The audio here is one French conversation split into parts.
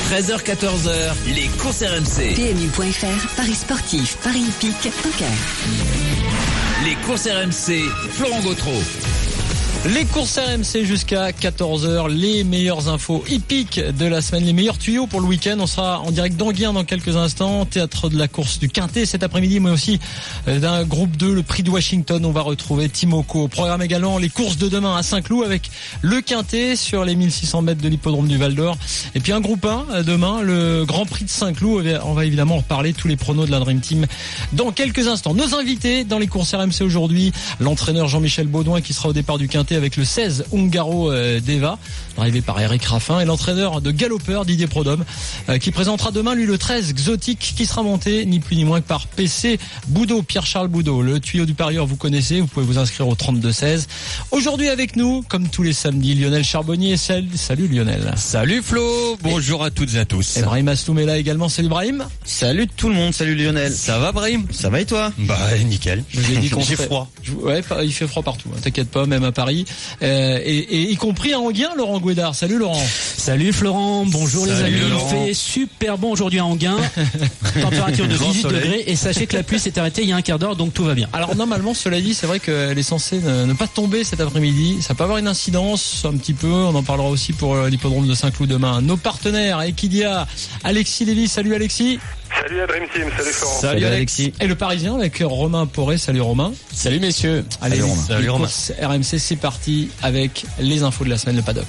13h-14h, les courses RMC. PMU.fr, Paris sportif, Paris hippique, poker. Les courses RMC, Florent Gautreau. Les courses RMC jusqu'à 14h, les meilleures infos hippiques de la semaine, les meilleurs tuyaux pour le week-end. On sera en direct d'Anguien dans quelques instants, théâtre de la course du Quintet cet après-midi, mais aussi d'un groupe 2, le prix de Washington. On va retrouver Timoko. Au programme également les courses de demain à Saint-Cloud avec le Quintet sur les 1600 mètres de l'hippodrome du Val-d'Or. Et puis un groupe 1 demain, le Grand Prix de Saint-Cloud. On va évidemment reparler tous les pronos de la Dream Team dans quelques instants. Nos invités dans les courses RMC aujourd'hui, l'entraîneur Jean-Michel Baudouin qui sera au départ du Quintet avec le 16 Ungaro Deva, arrivé par Eric Raffin, et l'entraîneur de galopeur Didier Prodhomme qui présentera demain lui le 13 Exotique qui sera monté ni plus ni moins que par PC Boudot, Pierre-Charles Boudot. Le tuyau du parieur vous connaissez, vous pouvez vous inscrire au 32-16. Aujourd'hui avec nous, comme tous les samedis, Lionel Charbonnier. Salut Lionel. Salut Flo, bonjour à toutes et à tous. Et Brahim Asloum est là également. Salut Brahim. Salut tout le monde, salut Lionel. Ça va Brahim? Ça va et toi? Bah nickel. J'ai froid. Ouais, il fait froid partout, t'inquiète pas, même à Paris. Et y compris à Anguien, Laurent Gouédard. Salut Laurent. Salut Florent, bonjour. Salut les amis. Laurent. Il fait super bon aujourd'hui à Anguien. Température de 18 degrés et sachez que la pluie s'est arrêtée il y a un quart d'heure, donc tout va bien. Alors normalement, cela dit, c'est vrai qu'elle est censée ne pas tomber cet après-midi. Ça peut avoir une incidence un petit peu. On en parlera aussi pour l'hippodrome de Saint-Cloud demain. Nos partenaires, Equidia, Alexis Lévy. Salut Alexis. Salut à Dream Team, salut Florent. Salut Alexis. Et le Parisien avec Romain Poré. Salut Romain. Salut messieurs. Allez, salut Romain. RMC, c'est parti avec les infos de la semaine, le paddock.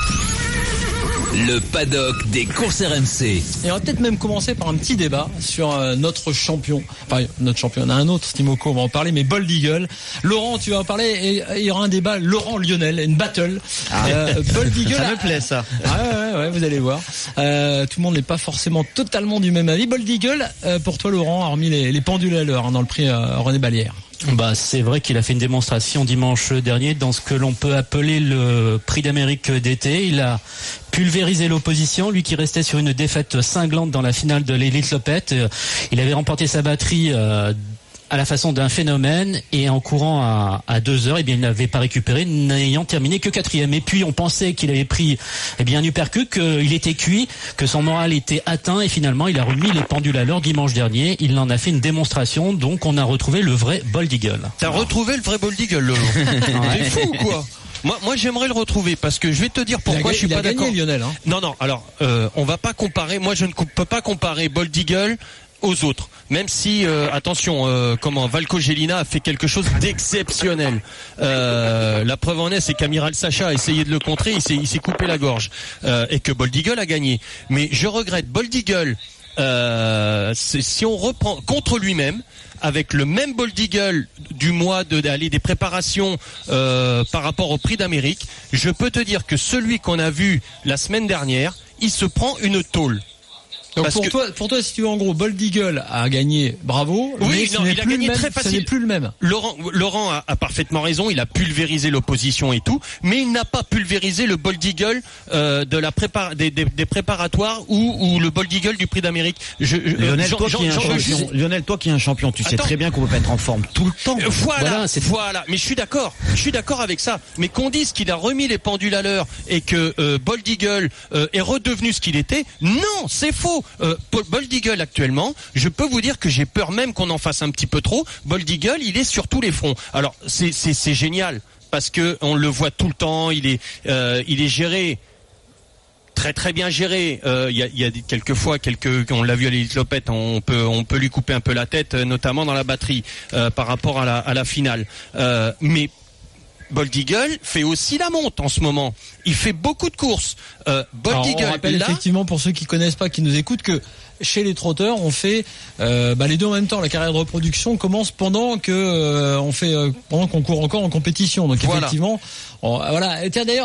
Le paddock des courses RMC. Et on va peut-être même commencer par un petit débat sur notre champion. Enfin, notre champion, on a un autre, Timoko, on va en parler, mais Bold Eagle. Laurent, tu vas en parler et il y aura un débat Laurent-Lionel, une battle. Bold Eagle. Ça me plaît ça. Ouais, vous allez voir. Tout le monde n'est pas forcément totalement du même avis. Bold Eagle, pour toi Laurent, hormis les pendules à l'heure dans le prix René Ballière. Bah, c'est vrai qu'il a fait une démonstration dimanche dernier dans ce que l'on peut appeler le prix d'Amérique d'été. Il a pulvérisé l'opposition, lui qui restait sur une défaite cinglante dans la finale de l'Elite Lopette. Il avait remporté sa batterie à la façon d'un phénomène et en courant à 2 heures, il n'avait pas récupéré, n'ayant terminé que 4e. Et puis on pensait qu'il avait pris un uppercut, qu'il était cuit, que son moral était atteint et finalement il a remis les pendules à l'heure dimanche dernier. Il en a fait une démonstration, donc on a retrouvé le vrai Bold Eagle. T'as retrouvé le vrai Bold Eagle, Lolo? T'es fou ou quoi? Moi j'aimerais le retrouver parce que je vais te dire pourquoi je suis pas d'accord. Lionel, hein. Non, alors on va pas comparer. Moi je ne peux pas comparer Bold Eagle aux autres, même si attention, Valco Gelina a fait quelque chose d'exceptionnel. La preuve en est, c'est qu'Amiral Sacha a essayé de le contrer, il s'est coupé la gorge, et que Bold Eagle a gagné. Mais je regrette Bold Eagle. Si on reprend contre lui-même, avec le même Bold Eagle du mois des préparations par rapport au Prix d'Amérique, je peux te dire que celui qu'on a vu la semaine dernière, il se prend une tôle. Donc pour toi, si tu veux, en gros, Bold Eagle a gagné, bravo. Oui, mais il a gagné très facile. Ce n'est plus le même. Laurent a parfaitement raison. Il a pulvérisé l'opposition et tout, mais il n'a pas pulvérisé le Bold Eagle de la des préparatoires ou le Bold Eagle du Prix d'Amérique. Lionel, toi qui es un champion, tu sais très bien qu'on peut pas être en forme tout le temps. Voilà. Mais je suis d'accord avec ça. Mais qu'on dise qu'il a remis les pendules à l'heure et que Bold Eagle est redevenu ce qu'il était, non, c'est faux. Bold Eagle actuellement, je peux vous dire que j'ai peur même qu'on en fasse un petit peu trop. Bold Eagle, il est sur tous les fronts. Alors c'est génial parce que on le voit tout le temps. Il est géré. Très très bien géré. Il y a quelquefois on l'a vu à l'Elite Lopette, on peut lui couper un peu la tête, notamment dans la batterie par rapport à la finale. Mais Bold Eagle fait aussi la monte en ce moment. Il fait beaucoup de courses. Bold Eagle, on rappelle effectivement pour ceux qui connaissent pas, qui nous écoutent, que chez les trotteurs, on fait les deux en même temps. La carrière de reproduction commence pendant qu'on court encore en compétition. Donc voilà. Effectivement, voilà. Et tiens d'ailleurs,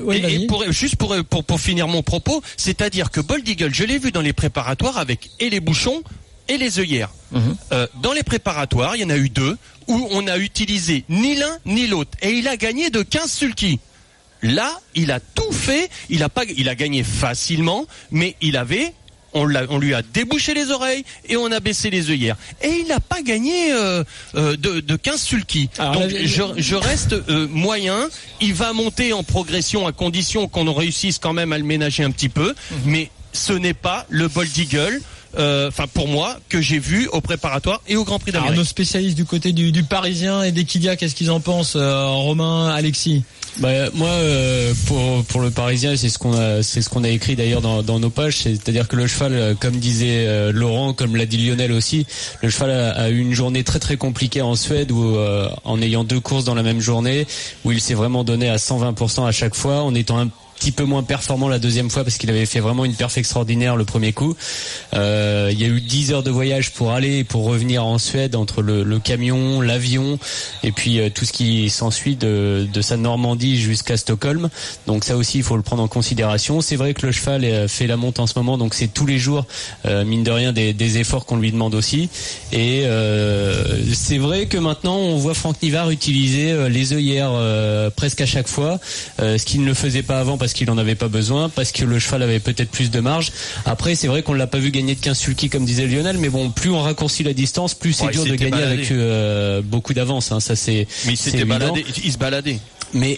pour finir mon propos, c'est-à-dire que Bold Eagle, je l'ai vu dans les préparatoires avec les bouchons et les œillères. Dans les préparatoires, il y en a eu 2 où on a utilisé ni l'un ni l'autre et il a gagné de 15 sulky. Là, il a tout fait, il a gagné facilement, mais on lui a débouché les oreilles et on a baissé les œillères. Et il n'a pas gagné de 15 sulky. Donc je reste moyen. Il va monter en progression à condition qu'on réussisse quand même à le ménager un petit peu. Mais ce n'est pas le Bold Eagle. Enfin pour moi que j'ai vu au préparatoire et au Grand Prix d'Amérique. Alors nos spécialistes du côté du Parisien et d'Equidia, qu'est-ce qu'ils en pensent, Romain, Alexis? Moi, pour le Parisien, c'est ce qu'on a écrit d'ailleurs dans nos pages, c'est-à-dire que le cheval, comme disait Laurent, comme l'a dit Lionel aussi, le cheval a eu une journée très très compliquée en Suède où en ayant 2 courses dans la même journée, où il s'est vraiment donné à 120% à chaque fois, en étant un petit peu moins performant la deuxième fois parce qu'il avait fait vraiment une perf extraordinaire le premier coup. Il y a eu 10 heures de voyage pour aller et pour revenir en Suède entre le camion, l'avion et puis tout ce qui s'ensuit de sa Normandie jusqu'à Stockholm. Donc ça aussi il faut le prendre en considération. C'est vrai que le cheval fait la monte en ce moment, donc c'est tous les jours mine de rien des efforts qu'on lui demande aussi. Et c'est vrai que maintenant on voit Franck Nivard utiliser les œillères presque à chaque fois, ce qu'il ne le faisait pas avant parce qu'il en avait pas besoin, parce que le cheval avait peut-être plus de marge. Après, c'est vrai qu'on l'a pas vu gagner de 15 sulky comme disait Lionel, mais bon, plus on raccourcit la distance, plus c'est dur de gagner avec beaucoup d'avance. Hein, ça c'est. Mais il s'était baladé, il se baladait. Mais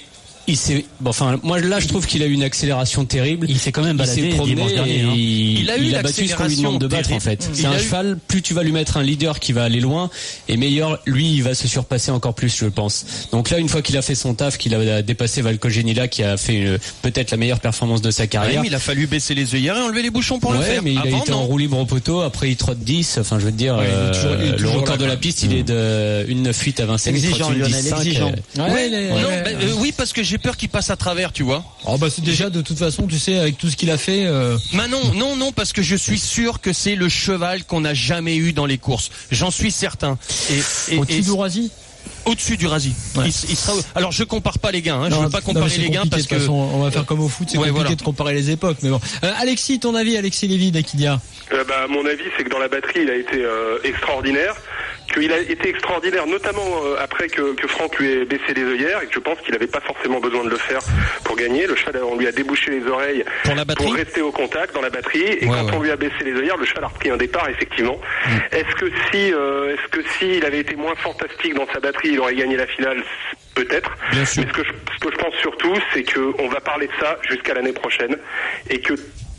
moi là je trouve qu'il a eu une accélération terrible. Il s'est quand même baladé dimanche dernier. Il a battu ce qu'on lui demande de battre en fait. C'est un cheval, plus tu vas lui mettre un leader qui va aller loin, et meilleur, lui il va se surpasser encore plus, je pense. Donc là, une fois qu'il a fait son taf, qu'il a dépassé Valco Genila, qui a fait peut-être la meilleure performance de sa carrière. Il a fallu baisser les œillères et enlever les bouchons pour le faire. Mais il a été en roue libre au poteau, après il trotte 10, enfin je veux dire, le record de la piste il est de 1,98 à Vincennes. Exigeant, Lionel, exigeant. Oui, parce que j'ai peur qu'il passe à travers, tu vois. C'est déjà de toute façon, tu sais, avec tout ce qu'il a fait. Non, parce que je suis sûr que c'est le cheval qu'on n'a jamais eu dans les courses. J'en suis certain. Au-dessus du Razi. Au-dessus du Razi. Ouais. Il sera. Alors je compare pas les gains. Je veux pas comparer les gains parce que on va faire comme au foot, c'est compliqué de comparer les époques. Mais bon, Alexis, ton avis, Alexis Lévy d'Aquidia? Mon avis, c'est que dans la batterie, il a été extraordinaire. Qu'il a été extraordinaire, notamment après que Franck lui ait baissé les œillères, et que je pense qu'il n'avait pas forcément besoin de le faire pour gagner. Le cheval, on lui a débouché les oreilles pour rester au contact dans la batterie, et on lui a baissé les œillères, le cheval a repris un départ, effectivement. Est-ce que si il avait été moins fantastique dans sa batterie, il aurait gagné la finale? Peut-être. Mais ce que je pense surtout, c'est qu'on va parler de ça jusqu'à l'année prochaine, et que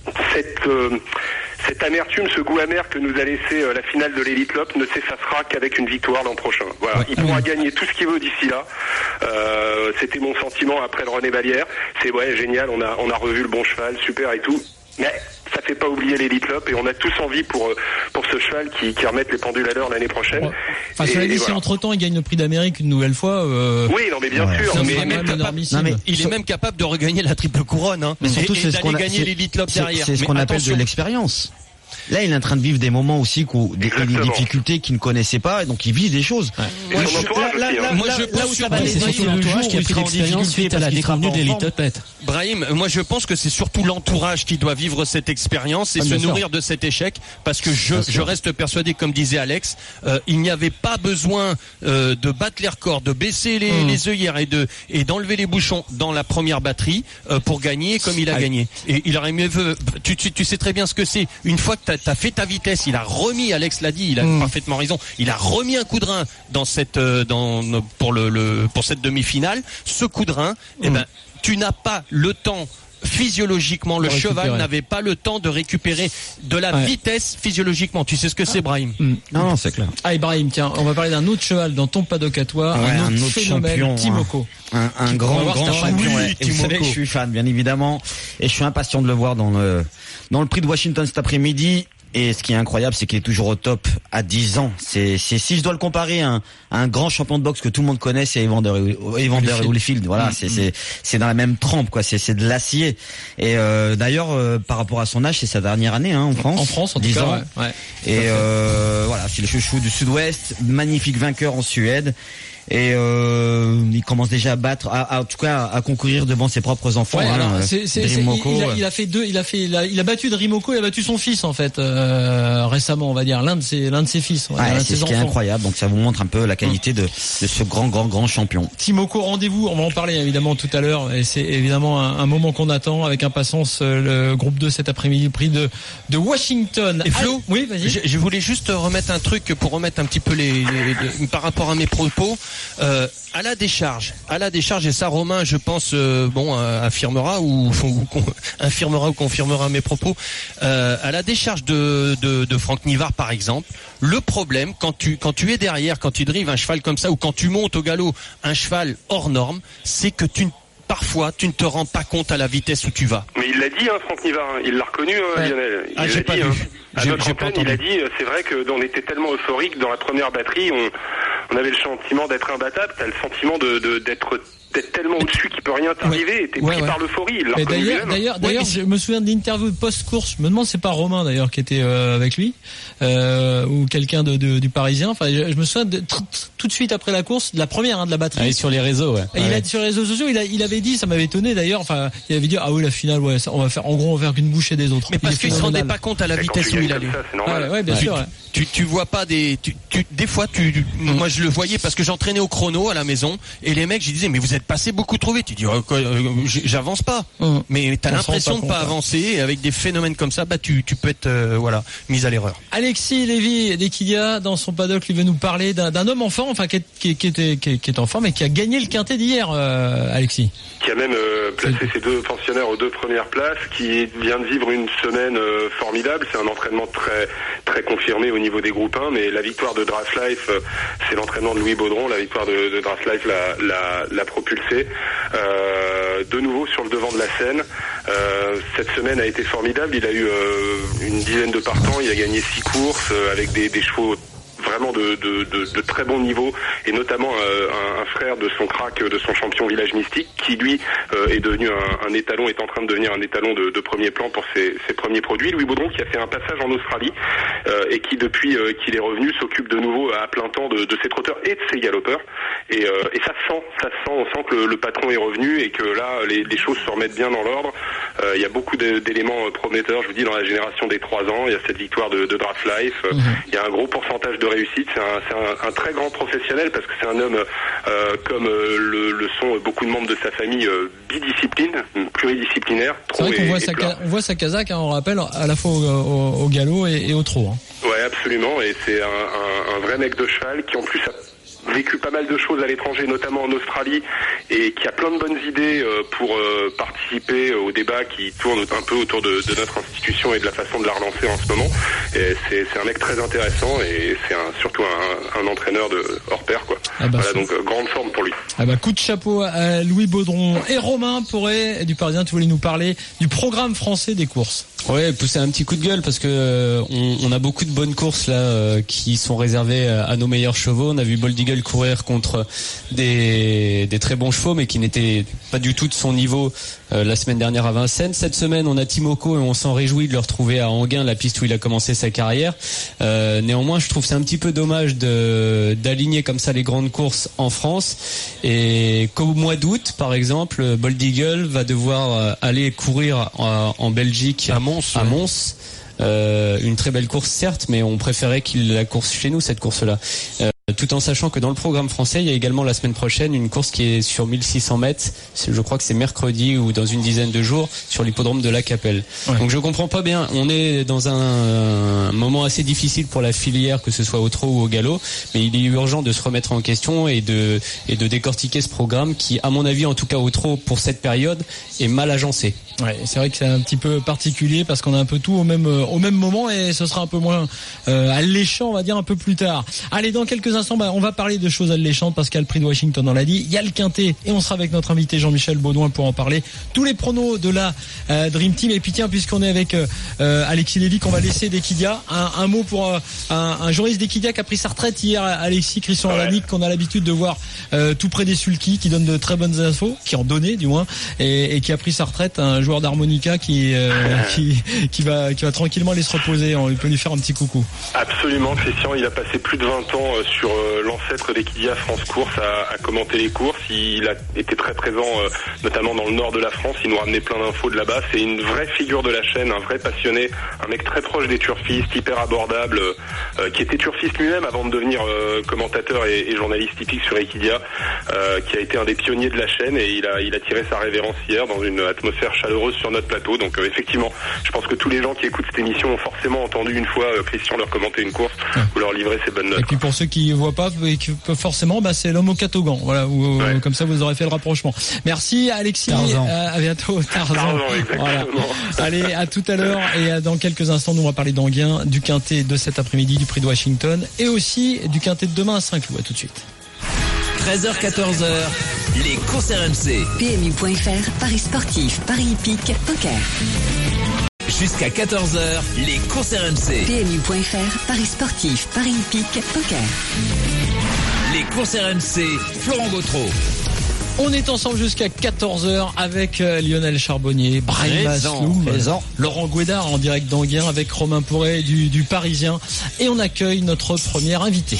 cette amertume, ce goût amer que nous a laissé la finale de l'Elite Lopp ne s'effacera qu'avec une victoire l'an prochain. Voilà, il pourra gagner tout ce qu'il veut d'ici là. C'était mon sentiment après le René Vallière. C'est génial, on a revu le bon cheval, super et tout. Mais ça fait pas oublier l'Elite Lopp, et on a tous envie pour ce cheval qui remette les pendules à l'heure l'année prochaine. Cela dit, si entre-temps il gagne le prix d'Amérique une nouvelle fois. Oui, non mais bien sûr. Il est même capable de regagner la triple couronne. Hein, mais surtout, c'est d'aller gagner l'Elite Lopp derrière. C'est ce qu'on appelle de l'expérience. Là, il est en train de vivre des moments aussi des difficultés qu'il ne connaissait pas, et donc il vit des choses. Moi, je pense que c'est surtout l'entourage qui a pris l'expérience suite à la déconvenue de l'Elite Lopp. Brahim, moi je pense que c'est surtout l'entourage qui doit vivre cette expérience et se nourrir de cet échec, parce que je reste persuadé, comme disait Alex, il n'y avait pas besoin de battre les records, de baisser les œillères et d'enlever les bouchons dans la première batterie pour gagner comme il a gagné. Et il aurait mieux tu sais très bien ce que c'est. Une fois que t'as fait ta vitesse, il a remis, Alex l'a dit, il a parfaitement raison, il a remis un coup de rein pour cette demi-finale. Ce coup de rein, tu n'as pas le temps. Physiologiquement, le cheval n'avait pas le temps de récupérer de la vitesse physiologiquement. Tu sais ce que c'est, Brahim? Non, c'est clair. Brahim, tiens, on va parler d'un autre cheval dans ton paddock à toi, un autre phénomène, champion, Timoko. Un grand champion. Oui, et vous savez que je suis fan, bien évidemment, et je suis impatient de le voir dans le prix de Washington cet après-midi. Et ce qui est incroyable, c'est qu'il est toujours au top à 10 ans. Si je dois le comparer à un grand champion de boxe que tout le monde connaît, c'est Evander Holyfield. Voilà, c'est dans la même trempe, quoi. C'est de l'acier. Et d'ailleurs, par rapport à son âge, c'est sa dernière année en France. En France, en 10 tout cas, ans. ouais. Et voilà, c'est le chouchou du Sud-Ouest, magnifique vainqueur en Suède. Et il commence déjà à battre, en tout cas à concourir devant ses propres enfants. Il a battu Drimoko, il a battu son fils en fait. récemment, on va dire, l'un de ses fils. C'est ce qui est incroyable. Donc ça vous montre un peu la qualité de ce grand champion. Timoko, rendez-vous. On va en parler évidemment tout à l'heure. Et c'est évidemment un moment qu'on attend avec impatience. Le groupe 2 cet après-midi, prix de Washington. Et Flo, oui, vas-y. Je voulais juste remettre un truc pour remettre un petit peu par rapport à mes propos. À la décharge, et ça Romain, je pense, affirmera ou confirmera mes propos. À la décharge de Franck Nivard, par exemple, le problème quand tu es derrière, quand tu drives un cheval comme ça, ou quand tu montes au galop un cheval hors norme, c'est que parfois tu ne te rends pas compte à la vitesse où tu vas. Mais il l'a dit, Franck Nivard, il l'a reconnu, Lionel. Il j'ai l'a pas dit, vu. À notre antenne, il a dit, c'est vrai que on était tellement euphorique dans la première batterie, on avait le sentiment d'être imbattable, t'as le sentiment d'être tellement au-dessus qu'il peut rien t'arriver, et t'es pris par l'euphorie. Il l'a reconnu lui-même. D'ailleurs, je me souviens de l'interview post-course. Je me demande, c'est pas Romain d'ailleurs qui était avec lui ou quelqu'un du Parisien. Enfin, je me souviens tout de suite après la course, de la première de la batterie. Sur les réseaux, ouais. Et il a sur les réseaux sociaux, il avait dit, ça m'avait étonné d'ailleurs. Enfin, il avait dit la finale, on va faire qu'une bouchée des autres. Mais parce qu'il se rendait pas compte à la vitesse où il allait. Ça, c'est normal. Ouais, bien sûr. Ouais. Tu vois pas des fois moi je le voyais parce que j'entraînais au chrono à la maison et les mecs, je disais mais vous êtes passé beaucoup trop vite. Tu dis j'avance pas. Mais t'as l'impression de pas avancer, et avec des phénomènes comme ça, tu peux être mis à l'erreur. Alexis Lévy d'Equidia dans son paddock, lui veut nous parler d'un homme en forme, enfin qui est en forme et qui a gagné le quintet d'hier, Alexis. Qui a même placé ses deux pensionnaires aux 2 premières places, qui vient de vivre une semaine formidable. C'est un entraînement très très confirmé au niveau des groupes 1, mais la victoire de Draft Life, c'est l'entraînement de Louis Baudron. La victoire de Draft Life l'a propulsé de nouveau sur le devant de la scène. Cette semaine a été formidable. Il a eu une dizaine de partants. Il a gagné 6 courses avec des chevaux vraiment de très bon niveau, et notamment un frère de son crack, de son champion Village Mystique, qui lui est devenu un étalon, est en train de devenir un étalon de premier plan pour ses premiers produits. Louis Baudron qui a fait un passage en Australie et qui depuis qu'il est revenu s'occupe de nouveau à plein temps de ses trotteurs et de ses galopeurs, et ça se sent, on sent que le patron est revenu et que là les choses se remettent bien dans l'ordre. Il y a beaucoup d'éléments prometteurs, je vous dis, dans la génération des 3 ans. Il y a cette victoire de Draft Life, il y a un gros pourcentage de réussite. C'est un très grand professionnel, parce que c'est un homme comme le sont beaucoup de membres de sa famille, pluridisciplinaire. C'est vrai qu'on voit sa casaque, on rappelle, à la fois au galop et au trot. Ouais, absolument, et c'est un vrai mec de cheval qui en plus a vécu pas mal de choses à l'étranger, notamment en Australie, et qui a plein de bonnes idées pour participer au débat qui tourne un peu autour de notre institution et de la façon de la relancer en ce moment. Et c'est un mec très intéressant, et c'est surtout un entraîneur hors pair, quoi. Donc grande forme pour lui. Coup de chapeau à Louis Baudron. Et Romain Poré du Parisien, tu voulais nous parler du programme français des courses. Ouais, pousser un petit coup de gueule parce que on a beaucoup de bonnes courses là qui sont réservées à nos meilleurs chevaux. On a vu Bold Eagle courir contre des très bons chevaux, mais qui n'étaient pas du tout de son niveau la semaine dernière à Vincennes. Cette semaine, on a Timoko et on s'en réjouit de le retrouver à Enghien, la piste où il a commencé sa carrière. Néanmoins, je trouve c'est un petit peu dommage d'aligner comme ça les grandes courses en France, et qu'au mois d'août, par exemple, Bold Eagle va devoir aller courir en Belgique à Mons. Une très belle course certes, mais on préférait qu'il la course chez nous, cette course-là. Tout en sachant que dans le programme français, il y a également la semaine prochaine une course qui est sur 1600 mètres. Je crois que c'est mercredi ou dans une dizaine de jours sur l'hippodrome de La Capelle. Ouais. Donc je comprends pas bien. On est dans un moment assez difficile pour la filière, que ce soit au trot ou au galop, mais il est urgent de se remettre en question et de décortiquer ce programme qui, à mon avis, en tout cas au trot pour cette période, est mal agencé. Ouais, c'est vrai que c'est un petit peu particulier parce qu'on a un peu tout au même moment, et ce sera un peu moins alléchant, on va dire, un peu plus tard. Allez, dans quelques instants, on va parler de choses alléchantes parce qu'il y a le prix de Washington, on l'a dit, il y a le quintet, et on sera avec notre invité Jean-Michel Baudouin pour en parler. Tous les pronos de la Dream Team. Et puis tiens, puisqu'on est avec Alexis Lévy, qu'on va laisser d'Equidia, un mot pour un journaliste d'Equidia qui a pris sa retraite hier, Alexis, Christian Alanic, qu'on a l'habitude de voir tout près des sulky, qui donne de très bonnes infos, qui en donnait du moins, et qui a pris sa retraite, un joueur d'harmonica qui va tranquillement aller se reposer. On peut lui faire un petit coucou. Absolument, Christian, il a passé plus de 20 ans sur l'ancêtre d'Equidia, France Course, à commenter les courses. il a été très présent, notamment dans le nord de la France. Il nous ramenait plein d'infos de là-bas. C'est une vraie figure de la chaîne, un vrai passionné, un mec très proche des turfistes, hyper abordable, qui était turfiste lui-même avant de devenir commentateur et journaliste typique sur Equidia, qui a été un des pionniers de la chaîne, et il a tiré sa révérence hier dans une atmosphère chaleureuse sur notre plateau. Donc effectivement, je pense que tous les gens qui écoutent cette émission ont forcément entendu une fois Christian leur commenter une course ou leur livrer ses bonnes notes. Et puis pour ceux qui voient pas et qui peuvent forcément, c'est l'homme au catogan. Voilà, comme ça vous aurez fait le rapprochement. Merci Alexis. À bientôt. Tarzan. Voilà. Allez, à tout à l'heure, et dans quelques instants nous on va parler d'Anguien, du Quintet de cet après-midi, du Prix de Washington, et aussi du Quintet de demain à Saint-Cloud. À tout de suite. 13h-14h, les courses RMC. PMU.fr, Paris sportif, Paris hippique, poker. Jusqu'à 14h, les courses RMC. PMU.fr, Paris sportif, Paris hippique, poker. Les courses RMC, Florent Gautreau. On est ensemble jusqu'à 14h avec Lionel Charbonnier, Brahim Asloum, Laurent Gouédard en direct d'Anguien avec Romain Pourret du Parisien, et on accueille notre premier invité.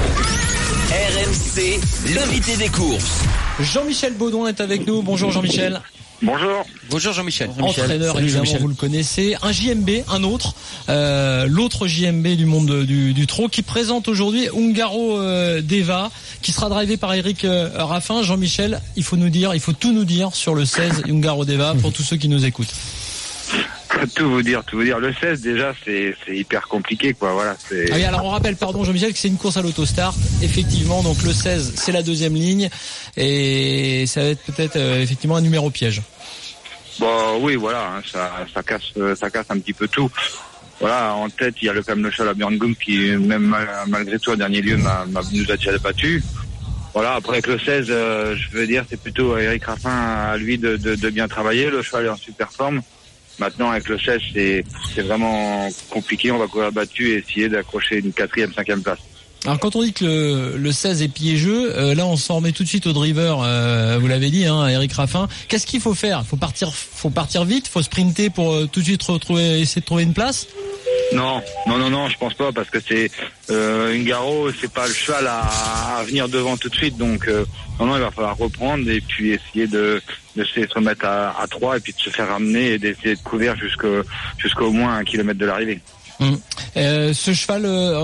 RMC, l'invité des courses. Jean-Michel Baudouin est avec nous. Bonjour Jean-Michel. Bonjour. Bonjour Jean-Michel. Entraîneur, salut, évidemment, Jean-Michel. vous le connaissez. Un JMB, un autre. L'autre JMB du monde du trot, qui présente aujourd'hui Ungaro Deva, qui sera drivé par Eric Raffin. Jean-Michel, il faut tout nous dire sur le 16 Ungaro Deva pour tous ceux qui nous écoutent. Tout vous dire. Le 16, déjà, c'est hyper compliqué, quoi. Voilà. Ah oui, alors on rappelle, pardon Jean-Michel, que c'est une course à l'autostart. Effectivement, donc le 16, c'est la deuxième ligne, et ça va être peut-être effectivement un numéro piège. Bon, oui, voilà, hein, ça casse un petit peu tout. Voilà, en tête, il y a le Cam Le Chal à Björn Goom qui, même malgré tout, à dernier lieu, nous a déjà battu. Voilà, après avec le 16, je veux dire, c'est plutôt à Eric Raffin, à lui de bien travailler. Le cheval est en super forme. Maintenant, avec le 16, c'est vraiment compliqué. On va courir battu et essayer d'accrocher une 4e, 5e place. Alors quand on dit que le 16 est piégeux, là on s'en remet tout de suite au driver, vous l'avez dit, Eric Raffin. Qu'est-ce qu'il faut faire ? Faut partir vite, faut sprinter pour tout de suite essayer de trouver une place ? Non, je pense pas, parce que c'est Ungaro, c'est pas le cheval à venir devant tout de suite, donc non, il va falloir reprendre et puis essayer de se remettre à 3 et puis de se faire ramener et d'essayer de couvrir jusqu'au moins 1 kilomètre de l'arrivée. Ce cheval,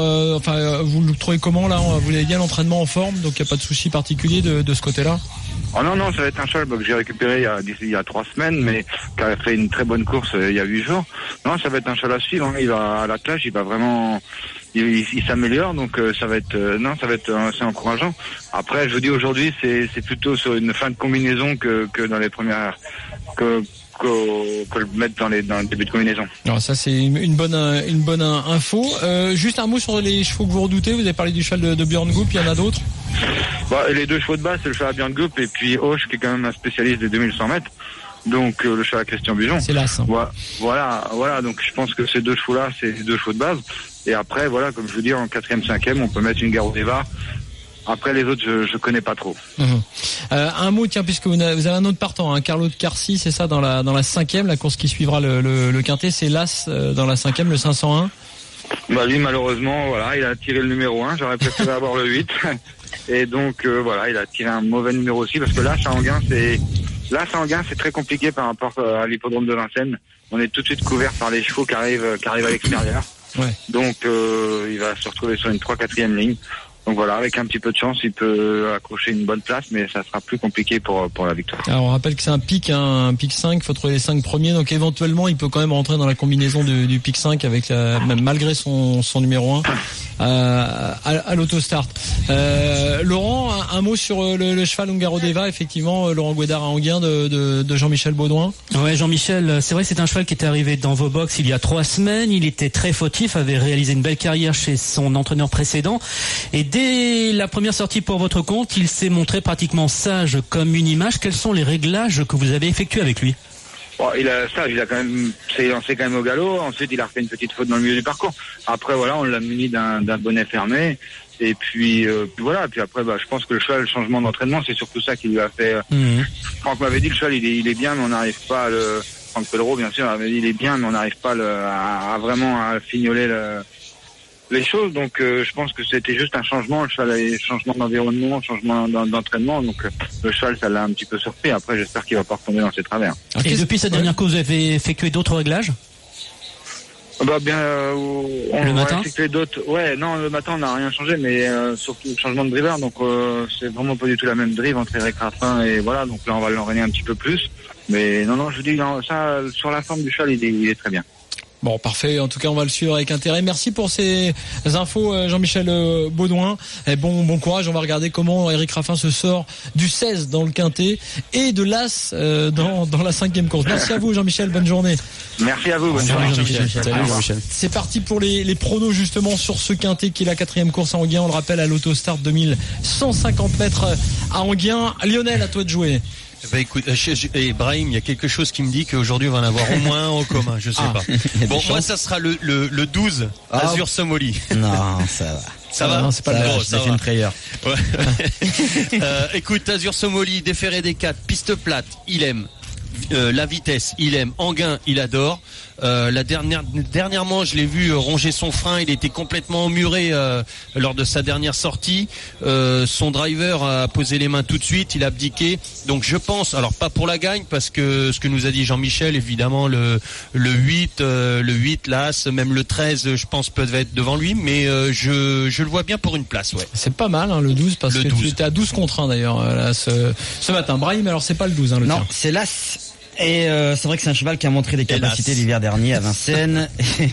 vous le trouvez comment là ? Vous l'avez dit, à l'entraînement en forme, donc il n'y a pas de souci particulier de ce côté-là ? Oh non, ça va être un cheval que j'ai récupéré il y a 3 semaines, mais qui a fait une très bonne course il y a 8 jours. Non, ça va être un cheval à suivre. Il va à la tâche, il va vraiment, il s'améliore, donc ça va être assez encourageant. Après, je vous dis, aujourd'hui, c'est plutôt sur une fin de combinaison que dans les premières que le mettre dans le début de combinaison. Alors ça, c'est une bonne info. Juste un mot sur les chevaux que vous redoutez. Vous avez parlé du cheval de Björn Goop, il y en a d'autres ? Les deux chevaux de base, c'est le cheval à Björn Goop et puis Hoche, qui est quand même un spécialiste des 2100 mètres. Donc le cheval à Christian Bujon. C'est là, ça. Voilà. Donc je pense que ces deux chevaux-là, c'est les deux chevaux de base. Et après, voilà, comme je vous dis, en 4e, 5e, on peut mettre une Ungaro Deva. Après, les autres, je connais pas trop. Un mot, tiens, puisque vous avez un autre partant, Carlo de Carcy, c'est ça, dans la 5e, la course qui suivra le Quintet, c'est l'As dans la 5e, le 501. Lui, malheureusement, voilà, il a tiré le numéro 1. J'aurais préféré avoir le 8. Et donc, voilà, il a tiré un mauvais numéro aussi, parce que là, Anguien, c'est très compliqué par rapport à l'hippodrome de Vincennes. On est tout de suite couvert par les chevaux qui arrivent à l'extérieur. Ouais. Donc, il va se retrouver sur une 3-4e ligne. Donc voilà, avec un petit peu de chance, il peut accrocher une bonne place, mais ça sera plus compliqué pour la victoire. Alors on rappelle que c'est un pic 5, il faut trouver les 5 premiers, donc éventuellement il peut quand même rentrer dans la combinaison du pic 5 avec même malgré son numéro 1 à l'autostart. Laurent, un mot sur le cheval Ungaro Deva, effectivement, Laurent Gouédard à Anguien de Jean-Michel Baudouin. Ouais, Jean-Michel, c'est vrai que c'est un cheval qui était arrivé dans vos box il y a 3 semaines, il était très fautif, avait réalisé une belle carrière chez son entraîneur précédent, et dès la première sortie pour votre compte, il s'est montré pratiquement sage comme une image. Quels sont les réglages que vous avez effectués avec lui ? Il a quand même, s'est lancé quand même au galop. Ensuite, il a refait une petite faute dans le milieu du parcours. Après, voilà, on l'a muni d'un bonnet fermé. Et puis voilà. Puis après, je pense que le changement d'entraînement, c'est surtout ça qui lui a fait. Franck m'avait dit que le cheval, il est bien, mais on n'arrive pas à le. Franck Pellereau, bien sûr, avait dit il est bien, mais on n'arrive pas à vraiment à fignoler les choses. Donc je pense que c'était juste un changement. Le cheval a changement d'environnement, changement d'entraînement. Donc le cheval, ça l'a un petit peu surpris. Après, j'espère qu'il va pas retomber dans ses travers. Et depuis sa dernière course, vous avez effectué d'autres réglages? Bah bien, on le matin. va effectuer d'autres. Ouais, non, le matin on n'a rien changé, mais surtout le changement de driver. Donc c'est vraiment pas du tout la même drive entre Eric Raffin et voilà. Donc là on va l'enraîner un petit peu plus. Mais non, je vous dis, non, ça sur la forme du cheval, il est très bien. Bon, parfait. En tout cas, on va le suivre avec intérêt. Merci pour ces infos, Jean-Michel Baudouin. Et bon courage. On va regarder comment Eric Raffin se sort du 16 dans le quintet et de l'As dans la 5e course. Merci à vous, Jean-Michel. Bonne journée. Merci à vous. Bonne journée. Salut, Jean-Michel. C'est parti pour les pronos justement sur ce quintet qui est la 4e course à Enghien. On le rappelle à l'Autostart 2150 mètres à Enghien. Lionel, à toi de jouer. Bah écoute, Brahim, il y a quelque chose qui me dit qu'aujourd'hui on va en avoir au moins un en commun, je sais pas. Bon, moi ça sera le 12, Azur Somoli. Non, ça va. Ça va? Non, c'est pas le bon, ça fait une frayeur. Ouais. Écoute, Azur Somoli, déféré des 4, piste plate, il aime. La vitesse, il aime. Enghien, il adore. Dernièrement, je l'ai vu ronger son frein. Il était complètement emmuré lors de sa dernière sortie. Son driver a posé les mains tout de suite. Il a abdiqué. Donc je pense, alors pas pour la gagne, parce que ce que nous a dit Jean-Michel, évidemment le 8, l'As, même le 13, je pense peut être devant lui. Mais je le vois bien pour une place. Ouais. C'est pas mal le 12 parce que 12. Tu étais à 12 contre 1 d'ailleurs là, ce matin. Brahim, alors c'est pas le 12 le non, tien. c'est l'As. Et c'est vrai que c'est un cheval qui a montré des capacités l'hiver dernier à Vincennes.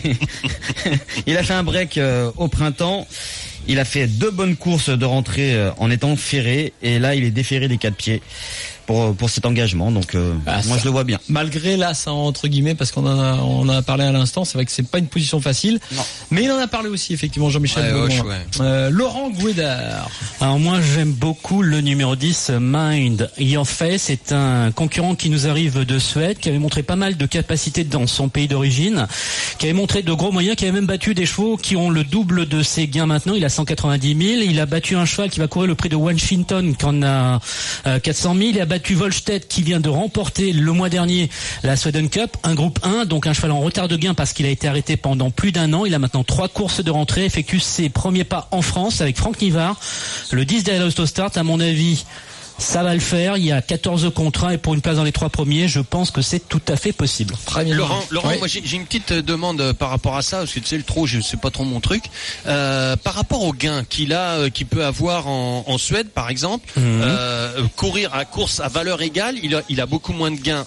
Il a fait un break au printemps. Il a fait 2 bonnes courses de rentrée en étant ferré. Et là, il est déféré des 4 pieds pour cet engagement. Donc moi, je le vois bien. Malgré l'As, entre guillemets, parce qu'on en a parlé à l'instant, c'est vrai que c'est pas une position facile. Non. Mais il en a parlé aussi, effectivement, Jean-Michel. Laurent Gouédard. Alors moi, j'aime beaucoup le numéro 10, Mind Your Face. C'est un concurrent qui nous arrive de Suède, qui avait montré pas mal de capacités dans son pays d'origine, qui avait montré de gros moyens, qui avait même battu des chevaux qui ont le double de ses gains maintenant. Il a 190 000. Il a battu un cheval qui va courir le prix de Washington, qui en a 400 000. Il a battu Volstedt, qui vient de remporter le mois dernier la Sweden Cup, un groupe 1, donc un cheval en retard de gain parce qu'il a été arrêté pendant plus d'1 an. Il a maintenant 3 courses de rentrée, effectue ses premiers pas en France avec Franck Nivard. Le 10 derrière l'Autostart, à mon avis, ça va le faire. Il y a 14 contrats et pour une place dans les 3 premiers, je pense que c'est tout à fait possible. Très bien. Laurent, oui. Moi j'ai une petite demande par rapport à ça, parce que tu sais le trot, c'est pas trop mon truc. Par rapport au gain qu'il peut avoir en Suède, par exemple, courir à course à valeur égale, il a beaucoup moins de gains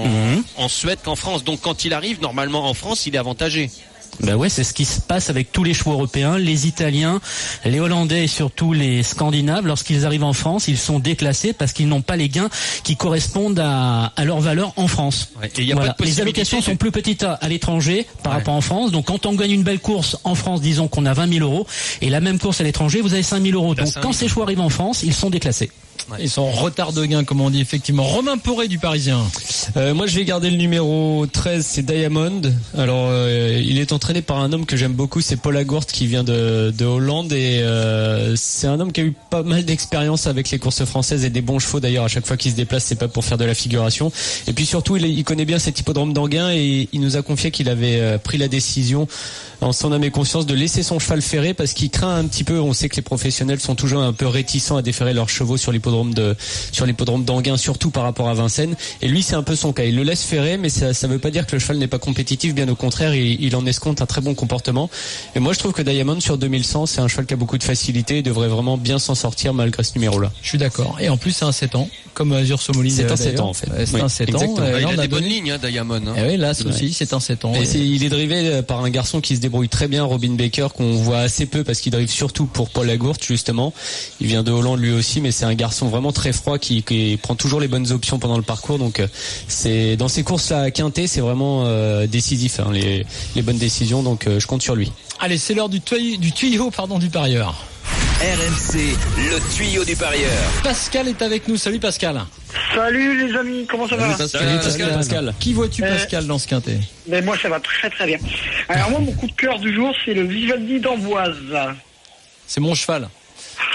en Suède qu'en France. Donc quand il arrive, normalement en France, il est avantagé. Ben ouais, c'est ce qui se passe avec tous les chevaux européens, les Italiens, les Hollandais et surtout les Scandinaves. Lorsqu'ils arrivent en France, ils sont déclassés parce qu'ils n'ont pas les gains qui correspondent à leur valeur en France. Ouais, et y a pas de les allocations sont plus petites à l'étranger par rapport en France. Donc quand on gagne une belle course en France, disons qu'on a 20 000 euros, et la même course à l'étranger, vous avez 5 000 euros. Donc quand ces chevaux arrivent en France, ils sont déclassés. Ouais. Ils sont en retard de gain, comme on dit, effectivement. Romain Poré du Parisien. Moi, je vais garder le numéro 13, c'est Diamond. Alors, il est entraîné par un homme que j'aime beaucoup, c'est Paul Agourt, qui vient de Hollande. Et c'est un homme qui a eu pas mal d'expérience avec les courses françaises et des bons chevaux. D'ailleurs, à chaque fois qu'il se déplace, c'est pas pour faire de la figuration. Et puis surtout, il connaît bien cet hippodrome d'Enghien et il nous a confié qu'il avait pris la décision, en son âme et conscience, de laisser son cheval ferré parce qu'il craint un petit peu. On sait que les professionnels sont toujours un peu réticents à déférer leurs chevaux sur l'hippodrome d'Enghien, surtout par rapport à Vincennes. Et lui, c'est un peu son cas. Il le laisse ferrer, mais ça veut pas dire que le cheval n'est pas compétitif. Bien au contraire, il en escompte un très bon comportement. Et moi, je trouve que Diamond sur 2100, c'est un cheval qui a beaucoup de facilité et devrait vraiment bien s'en sortir malgré ce numéro-là. Je suis d'accord. Et en plus, c'est un 7 ans, comme Azur Somoli. C'est un 7 ans, en fait. C'est un 7 ans. Il a des bonnes lignes, Diamond. Et oui, là, aussi, c'est un 7 ans. Et il est drivé par un garçon qui se débrouille très bien, Robin Baker, qu'on voit assez peu parce qu'il drive surtout pour Paul Agourt, justement. Il vient de Hollande lui aussi, mais c'est un garçon vraiment très froid qui prend toujours les bonnes options pendant le parcours. Donc c'est dans ces courses-là à Quintet, c'est vraiment décisif, hein, les bonnes décisions. Donc je compte sur lui. Allez, c'est l'heure du tuyau du parieur. RMC, le tuyau du parieur. Pascal est avec nous. Salut Pascal. Salut les amis, comment ça va? Salut Pascal. Qui vois-tu Pascal dans ce Quintet? Mais moi ça va très très bien. Alors moi mon coup de cœur du jour c'est le Vivaldi d'Amboise. C'est mon cheval.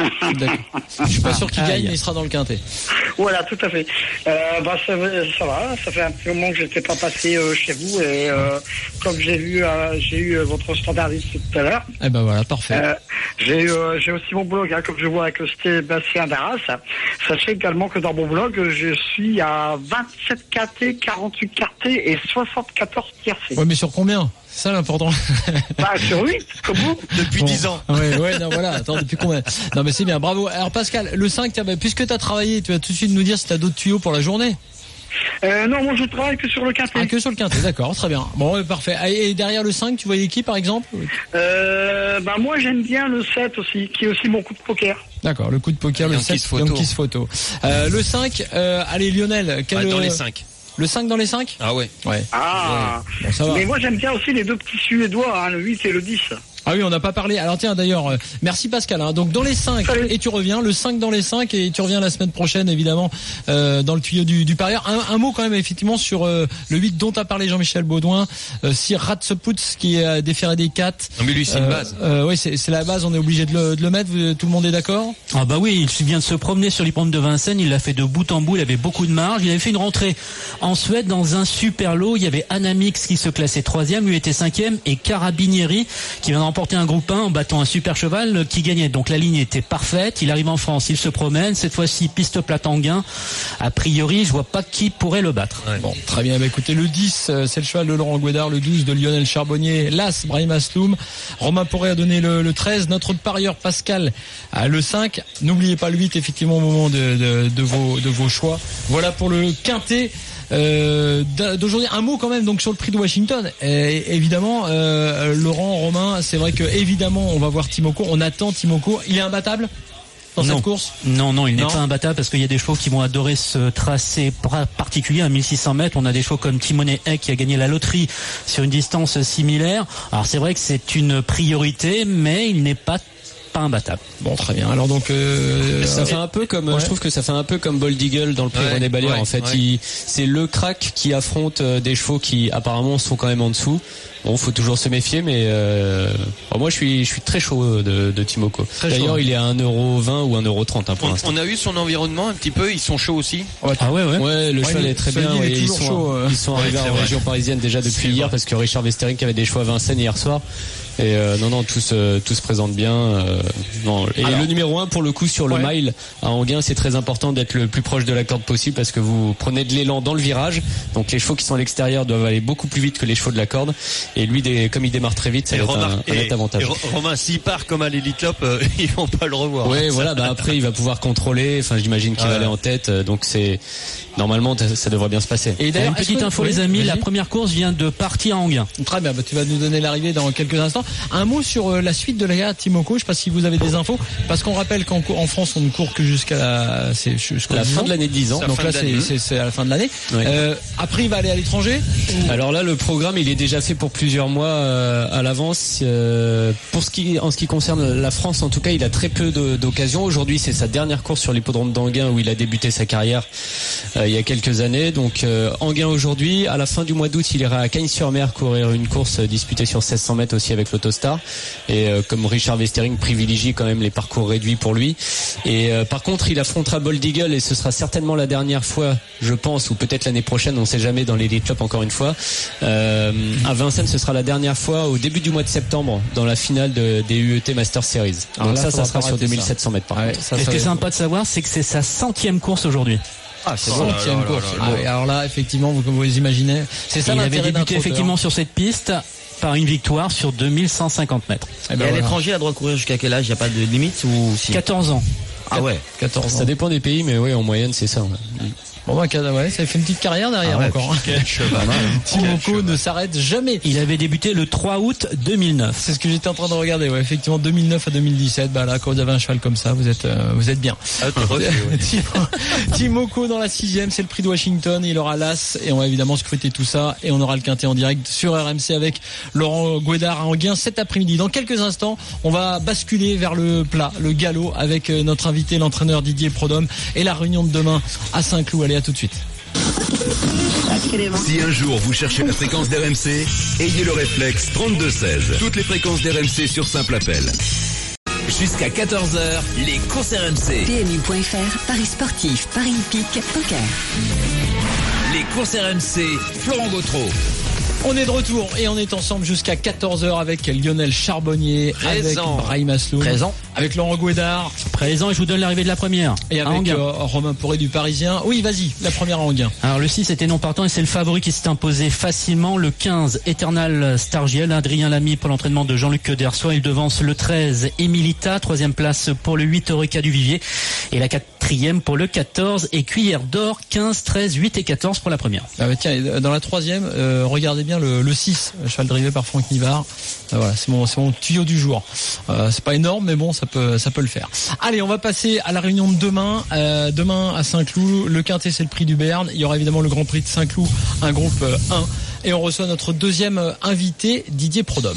D'accord. Je suis pas sûr qu'il gagne, mais il sera dans le quintet. Voilà, tout à fait. Ça va. Ça fait un petit moment que je n'étais pas passé chez vous et comme j'ai eu votre standardiste tout à l'heure. Eh ben voilà, parfait. J'ai aussi mon blog, comme je vois avec Sébastien Darras. Sachez également que dans mon blog, je suis à 27 KT, 48 KT et 74 tiercés. Ouais, mais sur combien? C'est ça l'important. Sur 8, comme vous. Depuis 10 ans. Ouais, non, voilà. Attends, depuis combien? Non, mais c'est bien, bravo. Alors, Pascal, le 5, puisque tu as travaillé, tu vas tout de suite nous dire si tu as d'autres tuyaux pour la journée. Non, moi je travaille que sur le quintet. Ah, que sur le quintet, d'accord, très bien. Bon, parfait. Et derrière le 5, tu voyais qui par exemple? Moi j'aime bien le 7 aussi, qui est aussi mon coup de poker. D'accord, le coup de poker, le 7, Yankees Photo. Le 5, allez Lionel, dans les 5. Le 5 dans les 5? Ah ouais. Ah, ouais. Bon, ça va. Mais moi j'aime bien aussi les deux petits Suédois, le 8 et le 10. Ah oui, on n'a pas parlé. Alors tiens, d'ailleurs, merci Pascal. Donc dans les 5, et tu reviens, le 5 dans les 5, et tu reviens la semaine prochaine, évidemment, dans le tuyau du parieur. Un mot quand même, effectivement, sur le 8 dont a parlé Jean-Michel Baudouin, Sir Ratseputz, qui est déféré des 4. Non mais lui, c'est une base. Oui, c'est la base, on est obligé de le mettre, tout le monde est d'accord? Ah bah oui, il vient de se promener sur l'hippodrome de Vincennes, il l'a fait de bout en bout, il avait beaucoup de marge, il avait fait une rentrée en Suède dans un super lot, il y avait Anamix qui se classait 3e, lui était 5e, et Carabinieri qui vient de remporter un groupe 1 en battant un super cheval qui gagnait. Donc la ligne était parfaite, il arrive en France, il se promène, cette fois-ci piste plate Anguin. A priori, je vois pas qui pourrait le battre. Ouais. Bon, très bien, écoutez, le 10, c'est le cheval de Laurent Guédard, le 12 de Lionel Charbonnier, l'As Brahim Asloum, Romain Poré a donné le 13, notre parieur Pascal a le 5, n'oubliez pas le 8 effectivement au moment de vos choix. Voilà pour le quintet d'aujourd'hui. Un mot quand même donc sur le prix de Washington. Évidemment, Laurent, Romain, c'est vrai que évidemment on va voir Timoko, on attend Timoko, il est imbattable dans cette course? Non, il n'est pas imbattable parce qu'il y a des chevaux qui vont adorer ce tracé particulier à 1600 mètres. On a des chevaux comme Timonet Heck qui a gagné la loterie sur une distance similaire. Alors c'est vrai que c'est une priorité, mais il n'est pas imbattable. Bon, très bien. Alors donc ça fait un peu comme je trouve que ça fait un peu comme Bold Eagle dans le prix René Ballière en fait. C'est le crack qui affronte des chevaux qui apparemment sont quand même en dessous. Bon, faut toujours se méfier, mais moi je suis très chaud de Timoko. D'ailleurs, il est à 1,20€ ou 1,30€ pour l'instant. On a eu son environnement un petit peu, ils sont chauds aussi. Ah ouais, le cheval est très bien. Ils sont arrivés en région parisienne déjà depuis hier parce que Richard Westering avait des chevaux à Vincennes hier soir. Et tout se présente bien. Et alors, le numéro 1 pour le coup sur le mile à Anguin, c'est très important d'être le plus proche de la corde possible parce que vous prenez de l'élan dans le virage. Donc les chevaux qui sont à l'extérieur doivent aller beaucoup plus vite que les chevaux de la corde. Et lui, comme il démarre très vite, ça va être un net avantage. Et Romain, s'il part comme à l'Elite Club, ils vont pas le revoir. Ouais, voilà. Après, il va pouvoir contrôler. Enfin, j'imagine qu'il va aller en tête. Donc normalement, ça devrait bien se passer. Et d'ailleurs, une petite info, les amis, la première course vient de partir à Anguin. Très bien. Tu vas nous donner l'arrivée dans quelques instants. Un mot sur la suite de la gare Timoko. Je sais pas si vous avez des infos, parce qu'on rappelle qu'en France on ne court que jusqu'à la fin de l'année de 10 ans. Donc là c'est à la fin de l'année. Oui. Après il va aller à l'étranger. Alors là le programme il est déjà fait pour plusieurs mois à l'avance. En ce qui concerne la France, en tout cas, il a très peu d'occasions. Aujourd'hui, c'est sa dernière course sur l'hippodrome d'Anguin où il a débuté sa carrière il y a quelques années. Donc Anguin aujourd'hui, à la fin du mois d'août, il ira à Cagnes-sur-Mer courir une course disputée sur 1600 mètres aussi avec l'Autostar. Et comme Richard Westering privilégie quand même les parcours réduits pour lui. Et par contre, il affrontera Bold Eagle et ce sera certainement la dernière fois, je pense, ou peut-être l'année prochaine, on ne sait jamais dans l'Elite Club encore une fois. À Vincennes, ce sera la dernière fois au début du mois de septembre dans la finale des UET Master Series. Donc là, ça sera sur 2700 mètres par contre. Ce qui est sympa de savoir, c'est que c'est sa 100e course aujourd'hui. Ah, c'est 100e course. Alors là, effectivement, vous imaginez, c'est ça. Il avait débuté effectivement sur cette piste par une victoire sur 2150 mètres. Et à l'étranger, il a droit de courir jusqu'à quel âge? Il n'y a pas de limite ou si... 14 ans. Ah ouais, 14 ans. Ça dépend des pays, mais oui, en moyenne, c'est ça. Bon ça fait une petite carrière derrière encore. Timoko ne s'arrête jamais. Il avait débuté le 3 août 2009. C'est ce que j'étais en train de regarder. Ouais, effectivement 2009 à 2017. Là, quand vous avez un cheval comme ça, vous êtes bien. Timoko dans la 6e, c'est le prix de Washington. Il aura l'As et on va évidemment scruter tout ça et on aura le quintet en direct sur RMC avec Laurent Guédard à Anguin cet après-midi. Dans quelques instants, on va basculer vers le plat, le galop avec notre invité, l'entraîneur Didier Prodhomme et la réunion de demain à Saint-Cloud. Allez, à tout de suite. Si un jour vous cherchez la fréquence d'RMC, ayez le réflexe 3216. Toutes les fréquences d'RMC sur simple appel. Jusqu'à 14h, les courses RMC. PMU.fr, paris sportif, paris hippique, poker. Les courses RMC, Florent Gautreau. On est de retour et on est ensemble jusqu'à 14h avec Lionel Charbonnier, Présent. avec Brahim Asloum, Présent. avec Laurent Gouédard Présent, et je vous donne l'arrivée de la première. et À avec Anguin. Romain Poré du Parisien. Oui, vas-y, la première à Anguin. Alors le 6 était non partant et c'est le favori qui s'est imposé facilement. Le 15, Eternal Stargiel, Adrien Lamy pour l'entraînement de Jean-Luc Dersois. Il devance le 13, Emilita. 3e place pour le 8, Eureka du Vivier. Et la 4e pour le 14, et Cuillère d'Or, 15, 13, 8 et 14 pour la première. Ah bah tiens, dans la 3e, regardez bien le 6, cheval drivé par Franck Nivard. Voilà, c'est mon tuyau du jour. C'est pas énorme, mais bon, ça peut le faire. Allez, on va passer à la réunion de demain. Demain à Saint-Cloud, le Quintet c'est le prix du Béarn. Il y aura évidemment le Grand Prix de Saint-Cloud, un groupe 1. Et on reçoit notre deuxième invité, Didier Prodhomme.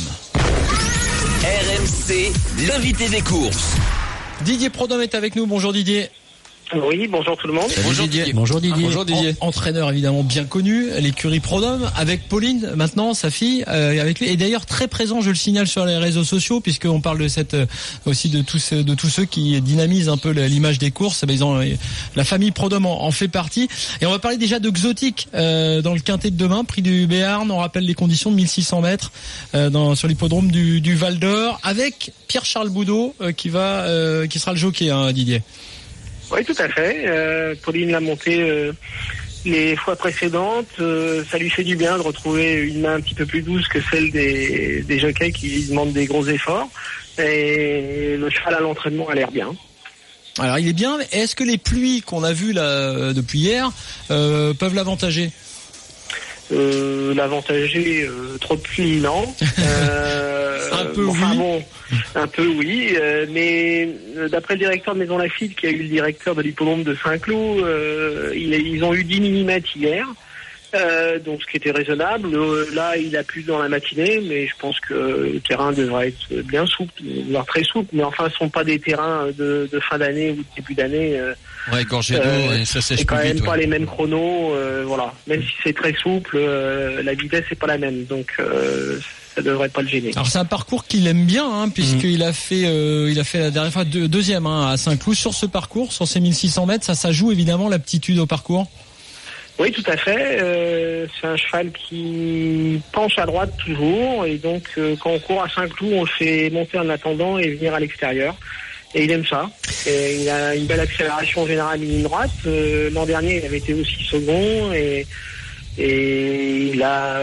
RMC, l'invité des courses. Didier Prodhomme est avec nous. Bonjour Didier. Oui, bonjour tout le monde. Bonjour Didier. Bonjour Didier. Entraîneur évidemment bien connu, l'écurie Prodhomme, avec Pauline maintenant, sa fille, avec lui, et d'ailleurs très présent, je le signale, sur les réseaux sociaux, puisqu'on parle de cette aussi de tous ceux qui dynamisent un peu l'image des courses. Ils ont, la famille Prodhomme en fait partie. Et on va parler déjà de Exotique dans le Quintet de demain, prix du Béarn. On rappelle les conditions de 1600 mètres sur l'hippodrome du Val d'Or, avec Pierre-Charles Boudot qui sera le jockey, hein, Didier. Oui, tout à fait. Pauline l'a monté les fois précédentes. Ça lui fait du bien de retrouver une main un petit peu plus douce que celle des jockeys qui demandent des gros efforts. Et le cheval à l'entraînement a l'air bien. Alors il est bien, mais est-ce que les pluies qu'on a vues là depuis hier peuvent l'avantager? L'avantager, trop de pluie, non. Un peu enfin, oui. Bon, un peu oui, mais d'après le directeur de Maison Lafitte, qui a eu le directeur de l'hippodrome de Saint-Cloud, ils ont eu 10 mm hier, donc ce qui était raisonnable. Là, il a plu dans la matinée, mais je pense que le terrain devrait être bien souple, voire très souple. Mais enfin, ce ne sont pas des terrains de fin d'année ou de début d'année. Ouais, gorgé d'eau, et ça sèche c'est quand plus même vite. pas les mêmes chronos, voilà. Même si c'est très souple, la vitesse n'est pas la même, donc ça devrait pas le gêner. Alors c'est un parcours qu'il aime bien, hein, puisqu'il a fait la dernière fois deuxième à Saint-Cloud sur ce parcours, sur ces 1600 mètres. Ça joue évidemment l'aptitude au parcours. Oui, tout à fait. C'est un cheval qui penche à droite toujours, et donc quand on court à Saint-Cloud, on le fait monter en attendant et venir à l'extérieur. Et il aime ça. Et il a une belle accélération générale ligne droite. L'an dernier, il avait été aussi second, et il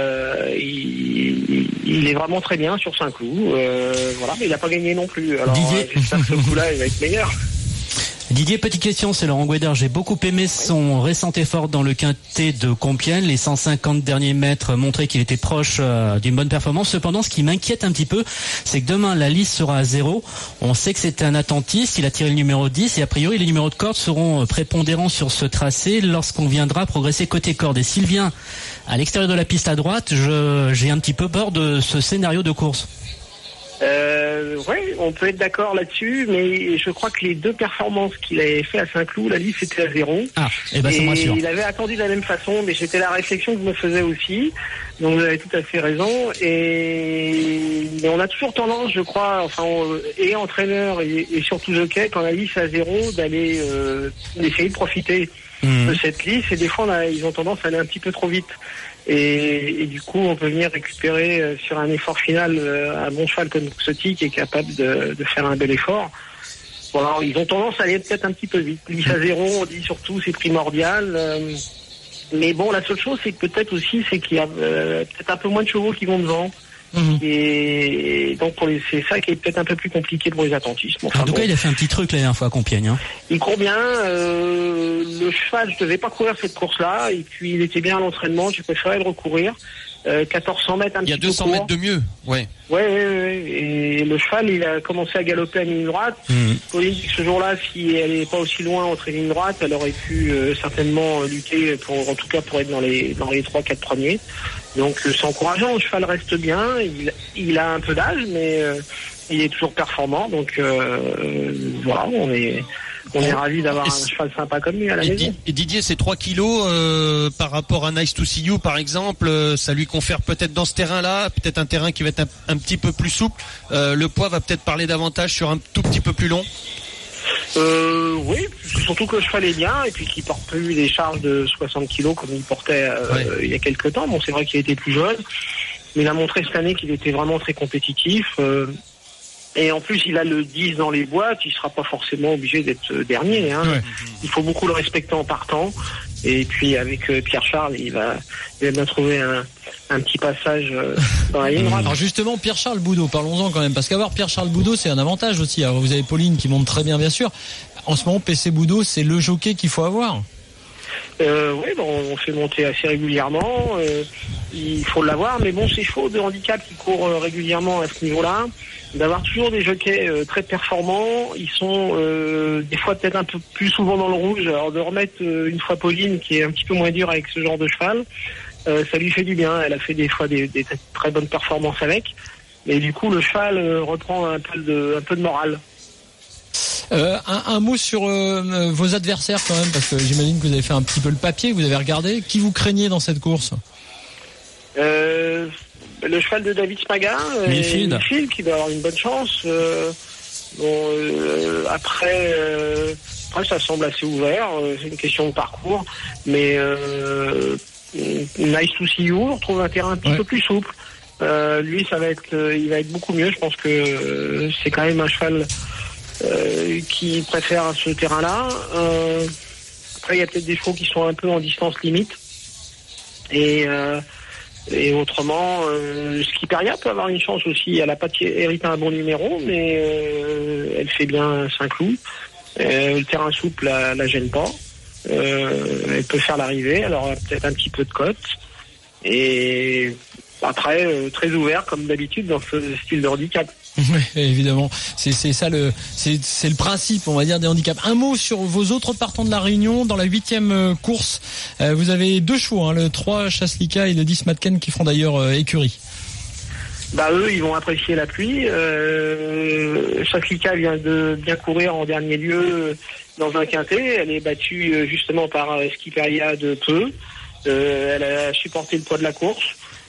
est vraiment très bien sur Saint-Cloud. Voilà, mais il n'a pas gagné non plus. Alors Didier. j'espère que ce coup-là, il va être meilleur. Didier, petite question, c'est Laurent Gouédard. J'ai beaucoup aimé son récent effort dans le Quintet de Compiègne. Les 150 derniers mètres montraient qu'il était proche d'une bonne performance. Cependant, ce qui m'inquiète un petit peu, c'est que demain, la liste sera à 0. On sait que c'était un attentiste. Il a tiré le numéro 10 et a priori, les numéros de corde seront prépondérants sur ce tracé lorsqu'on viendra progresser côté corde. Et s'il vient à l'extérieur de la piste à droite, j'ai un petit peu peur de ce scénario de course. Oui, on peut être d'accord là-dessus, mais je crois que les deux performances qu'il avait fait à Saint-Cloud, la liste était à 0. Ah, et ben ça me rassure. Il avait attendu de la même façon, mais c'était la réflexion que je me faisais aussi. Donc vous avez tout à fait raison. Mais on a toujours tendance, je crois, enfin, et entraîneur et surtout jockey, quand la liste est à 0, d'aller d'essayer de profiter de cette liste. Et des fois, ils ont tendance à aller un petit peu trop vite. Et du coup, on peut venir récupérer sur un effort final un bon cheval comme Exotique qui est capable de faire un bel effort. Voilà, ils ont tendance à aller peut-être un petit peu vite. 10 à 0, on dit surtout, c'est primordial. Mais bon, la seule chose, c'est que peut-être aussi, c'est qu'il y a peut-être un peu moins de chevaux qui vont devant. Et donc c'est ça qui est peut-être un peu plus compliqué pour les attentistes. Enfin, en tout cas, il a fait un petit truc la dernière fois à Compiègne. Hein. Il court bien. Le cheval, je devais pas courir cette course-là. Et puis il était bien à l'entraînement. J'ai préféré le recourir. 1400 mètres, un petit peu court. Il y a 200 mètres de mieux. Ouais. Ouais. Et le cheval, il a commencé à galoper à ligne droite. Pauline dit que ce jour-là, si elle n'est pas aussi loin entre les lignes droites, elle aurait pu certainement lutter en tout cas pour être dans les 3-4 premiers. Donc c'est encourageant, le cheval reste bien, il a un peu d'âge, mais il est toujours performant. Donc voilà, On est ravis d'avoir un cheval sympa comme lui à la maison. Et Didier, ces 3 kilos par rapport à Nice to See You, par exemple, ça lui confère peut-être dans ce terrain-là, peut-être un terrain qui va être un petit peu plus souple. Le poids va peut-être parler davantage sur un tout petit peu plus long. Oui, surtout que le cheval est bien et puis qu'il porte plus des charges de 60 kilos comme il portait il y a quelques temps. Bon, c'est vrai qu'il était plus jeune, mais il a montré cette année qu'il était vraiment très compétitif. Et en plus, il a le 10 dans les boîtes, il sera pas forcément obligé d'être dernier. Hein. Ouais. Il faut beaucoup le respecter en partant. Et puis avec Pierre-Charles, il va bien trouver un petit passage dans la ligne droite. Alors justement, Pierre-Charles Boudot, parlons-en quand même, parce qu'avoir Pierre-Charles Boudot, c'est un avantage aussi. Alors vous avez Pauline qui monte très bien sûr. En ce moment, PC Boudot, c'est le jockey qu'il faut avoir. Oui, on fait monter assez régulièrement. Il faut l'avoir, mais bon, ces chevaux de handicap qui courent régulièrement à ce niveau-là, d'avoir toujours des jockeys très performants, ils sont des fois peut-être un peu plus souvent dans le rouge. Alors de remettre une fois Pauline, qui est un petit peu moins dure avec ce genre de cheval, ça lui fait du bien. Elle a fait des fois des très bonnes performances avec, et du coup le cheval reprend un peu de morale. Un mot sur vos adversaires quand même, parce que j'imagine que vous avez fait un petit peu le papier, vous avez regardé. Qui vous craignez dans cette course? Le cheval de David Smaga, Milfield, qui doit avoir une bonne chance. Après, ça semble assez ouvert. C'est une question de parcours, mais Nice to See You, on retrouve un terrain un petit peu plus souple. Lui, il va être beaucoup mieux. Je pense que c'est quand même un cheval qui préfère ce terrain-là. Après, il y a peut-être des chevaux qui sont un peu en distance limite. Et autrement, Skipperia peut avoir une chance aussi. Elle n'a pas hérité un bon numéro, mais elle fait bien Saint-Cloud. Le terrain souple la gêne pas. Elle peut faire l'arrivée. Elle aura peut-être un petit peu de cote. Et après, très ouvert comme d'habitude dans ce style de handicap. Oui, évidemment. C'est ça c'est le principe, on va dire, des handicaps. Un mot sur vos autres partants de la Réunion dans la 8e course. Vous avez 2 chevaux, le 3 Chaslika et le 10 Matken qui feront d'ailleurs écurie. Eux, ils vont apprécier la pluie. Chaslika vient de bien courir en dernier lieu dans un quintet. Elle est battue justement par Skipperia de peu. Elle a supporté le poids de la course.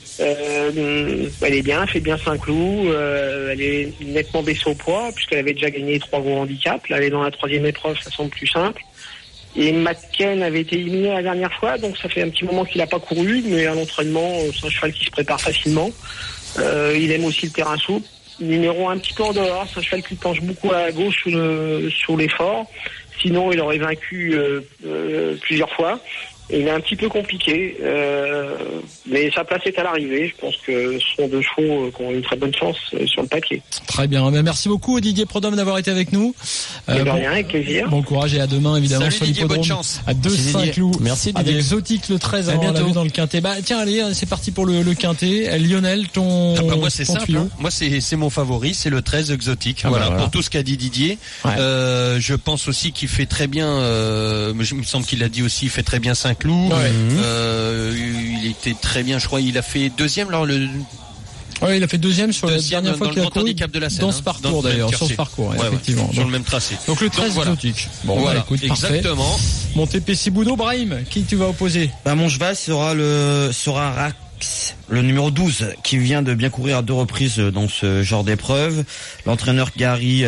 Elle est bien, elle fait bien Saint-Cloud, elle est nettement baissée au poids puisqu'elle avait déjà gagné 3 gros handicaps. Là, elle est dans la 3e épreuve, ça semble plus simple. Et Matken avait été éliminé la dernière fois, donc ça fait un petit moment qu'il n'a pas couru, mais à l'entraînement, c'est un cheval qui se prépare facilement. Il aime aussi le terrain souple. Numéro un petit peu en dehors, c'est un cheval qui penche beaucoup à gauche sur l'effort. Sinon, il aurait vaincu plusieurs fois. Et il est un petit peu compliqué, mais sa place est à l'arrivée. Je pense que ce sont 2 chevaux qui ont une très bonne chance sur le papier. Très bien. Merci beaucoup Didier Prodhomme d'avoir été avec nous. Rien, avec plaisir. Bon courage et à demain évidemment. Salut, sur l'hippodrome à 2 Saint-Cloud. Merci Didier. Avec Zotique le 13 avant la vue dans le quintet. Tiens, allez, c'est parti pour le quintet. Lionel, moi c'est simple. Moi c'est mon favori, c'est le 13 exotique. Voilà, pour tout ce qu'a dit Didier. Ouais. Je pense aussi qu'il fait très bien. Il me semble qu'il l'a dit aussi. Il fait très bien Saint-Cloud. Ouais. Il était très bien. Je crois il a fait 2e lors le. Oui, il a fait 2e sur la dernière fois qu'il a couru dans ce parcours d'ailleurs, sur ce parcours, effectivement. Sur le même tracé. Donc le 13 exotique. Bon, voilà, écoute, exactement. Parfait. Mon TPC Boudot, Brahim, qui tu vas opposer? Mon cheval sera Rax, le numéro 12, qui vient de bien courir à 2 reprises dans ce genre d'épreuve. L'entraîneur Gary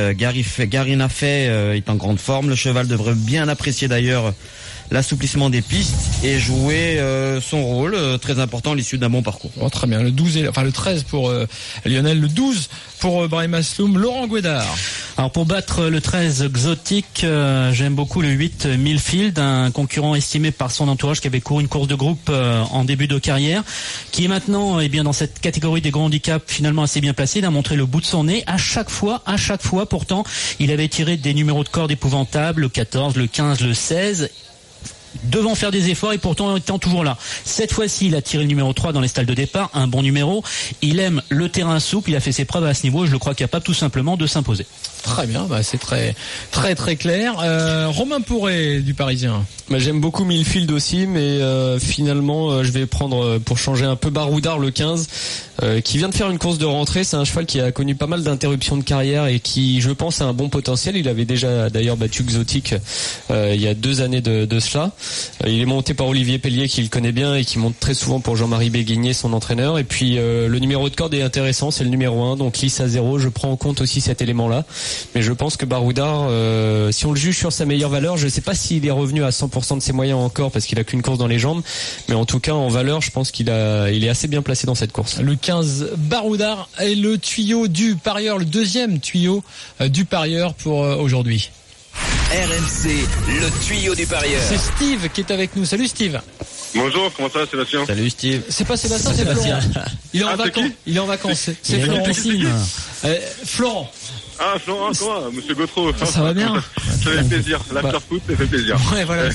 Nafay est en grande forme. Le cheval devrait bien apprécier d'ailleurs l'assouplissement des pistes et jouer son rôle très important à l'issue d'un bon parcours. Oh, très bien. Le 13 pour Lionel, le 12 pour Brahim Asloum, Laurent Guédard. Alors pour battre le 13 exotique, j'aime beaucoup le 8 Milfield, un concurrent estimé par son entourage qui avait couru une course de groupe en début de carrière, qui est maintenant dans cette catégorie des grands handicaps finalement assez bien placé. Il a montré le bout de son nez à chaque fois pourtant il avait tiré des numéros de corde épouvantables, le 14, le 15, le 16. devant faire des efforts et pourtant étant toujours là. Cette fois-ci, il a tiré le numéro 3 dans les stalles de départ, un bon numéro. Il aime le terrain souple, il a fait ses preuves à ce niveau et je le crois capable tout simplement de s'imposer. Très bien, c'est très clair. Romain Pourret du Parisien. J'aime beaucoup Millfield aussi, mais finalement je vais prendre pour changer un peu Baroudard le 15, qui vient de faire une course de rentrée. C'est un cheval qui a connu pas mal d'interruptions de carrière et qui, je pense, a un bon potentiel. Il avait déjà d'ailleurs battu Exotique il y a 2 années de cela. Il est monté par Olivier Pellier qui le connaît bien et qui monte très souvent pour Jean-Marie Béguigné, son entraîneur. Et puis le numéro de corde est intéressant, c'est le numéro 1, donc lisse à 0. Je prends en compte aussi cet élément-là. Mais je pense que Baroudard, si on le juge sur sa meilleure valeur, je ne sais pas s'il est revenu à 100% de ses moyens encore parce qu'il a qu'une course dans les jambes, mais en tout cas en valeur, je pense il est assez bien placé dans cette course. Le 15 Baroudard est le tuyau du parieur, le deuxième tuyau du parieur pour aujourd'hui. RMC, le tuyau du parieur. C'est Steve qui est avec nous. Salut Steve. Bonjour, comment ça va Sébastien? Salut Steve. C'est pas Sébastien, c'est Florent. Il est en vacances. Il est en vacances. C'est Florent. Florent. Ah, Florent, comment? Monsieur Gautreau. Ça va bien? Ça fait plaisir. L'after foot, ça fait plaisir. Ouais, voilà.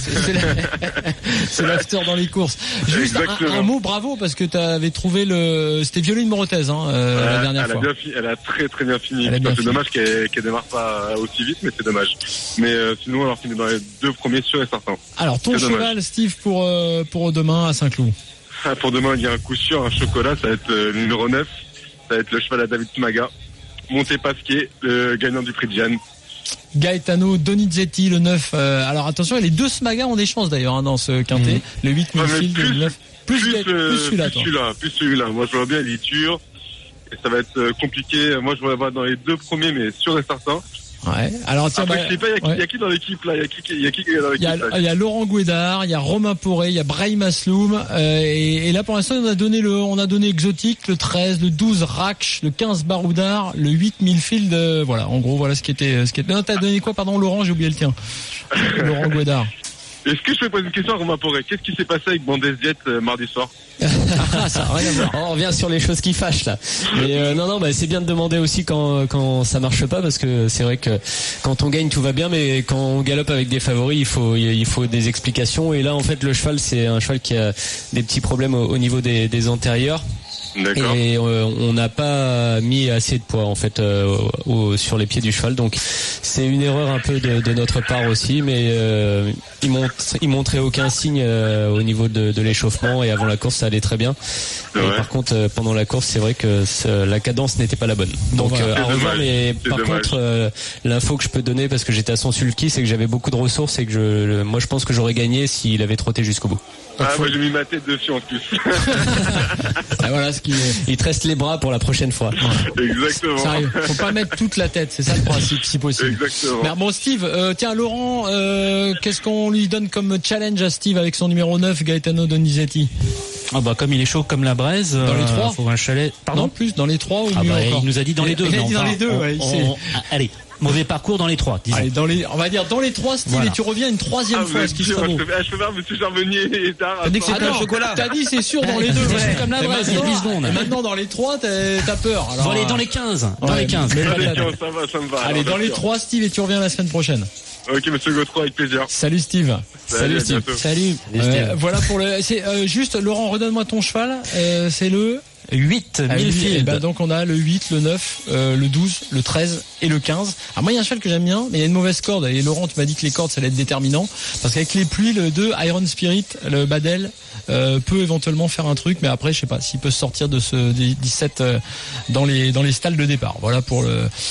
C'est l'after dans les courses. Juste un mot, bravo, parce que t'avais trouvé c'était Violine Morotez, la dernière fois. Elle a très bien fini. C'est dommage qu'elle démarre pas aussi vite, mais c'est dommage. Mais sinon, elle a fini dans les 2 premiers sûrs et certains. Alors, ton cheval, Steve, pour demain à Saint-Cloud. Pour demain, il y a un coup sûr, un chocolat, ça va être le numéro 9. Ça va être le cheval à David Smaga. Montepasquier, le gagnant du prix de Jeanne. Gaetano Donizetti, le 9. Alors attention, les 2 Smaga ont des chances d'ailleurs dans ce quintet. Le 8 Millfield, le 9. Plus celui-là. Moi je vois bien, il est dur. Et ça va être compliqué. Moi je vois avoir dans les 2 premiers, mais sûr et certain. Ouais. Alors tiens, après, je sais pas, il y a qui dans l'équipe là? Il y a qui dans l'équipe? Il y a Laurent Gouédard, il y a Romain Pourret, il y a Brahim Asloum, et là pour l'instant on a donné Exotique, le 13, le 12 Rakch, le 15 Baroudard, le 8 Millfield, voilà. En gros, voilà ce qui était. Non, t'as donné quoi, pardon, Laurent, j'ai oublié le tien. Laurent Gouédard. Est-ce que je peux poser une question à Romain Pourret? Qu'est-ce qui s'est passé avec Bandes Diet mardi soir? Ça n'a rien à voir. On revient sur les choses qui fâchent là. Mais non, c'est bien de demander aussi quand ça marche pas, parce que c'est vrai que quand on gagne tout va bien, mais quand on galope avec des favoris, il faut des explications. Et là en fait le cheval, c'est un cheval qui a des petits problèmes au niveau des antérieurs. D'accord. Et on n'a pas mis assez de poids en fait sur les pieds du cheval, donc c'est une erreur un peu de notre part aussi, mais il montrait aucun signe au niveau de l'échauffement, et avant la course ça allait très bien. Ouais. Et par contre pendant la course c'est vrai que la cadence n'était pas la bonne. Donc voilà, à revoir, mais par contre l'info que je peux donner, parce que j'étais à Sens-Sulky, c'est que j'avais beaucoup de ressources et que moi je pense que j'aurais gagné s'il avait trotté jusqu'au bout. Moi j'ai mis ma tête dessus en plus. Voilà il te reste les bras pour la prochaine fois. Exactement. Sérieux, faut pas mettre toute la tête, c'est ça le principe, si possible. Exactement. Mais bon, Steve, tiens, Laurent, qu'est-ce qu'on lui donne comme challenge à Steve avec son numéro 9, Gaetano Donizetti? Comme il est chaud comme la braise, dans les 3, faut un chalet. Pardon, non, plus dans les 3 ou mieux encore? Il nous a dit dans les 2. Il a dit dans les 2, ouais. Allez. Mauvais parcours dans les 3. Allez, on va dire dans les 3, Steve, voilà. Et tu reviens une 3e fois, ce qui serait beau. Je peux faire monsieur Charbonnier et tard. T'as dit que c'était un chocolat. T'as dit c'est sûr dans les 2. C'est comme la braise. Et maintenant dans les 3, t'as peur. Alors, dans les 15. Dans les 15. Ça me va. Allez, dans les 3, Steve, et tu reviens la semaine prochaine. Ok, monsieur Gautreau, avec plaisir. Salut Steve. Salut Steve. Salut. Voilà pour juste, Laurent, redonne-moi ton cheval. C'est le 8 Millfield. Donc on a le 8, le 9, le 12, le 13 et le 15. Alors moi il y a un cheval que j'aime bien, mais il y a une mauvaise corde. Et Laurent, tu m'as dit que les cordes ça allait être déterminant, parce qu'avec les pluies, le 2 Iron Spirit, le Badel, peut éventuellement faire un truc, mais après je sais pas s'il peut sortir de ce 17 dans les stalles de départ. Voilà pour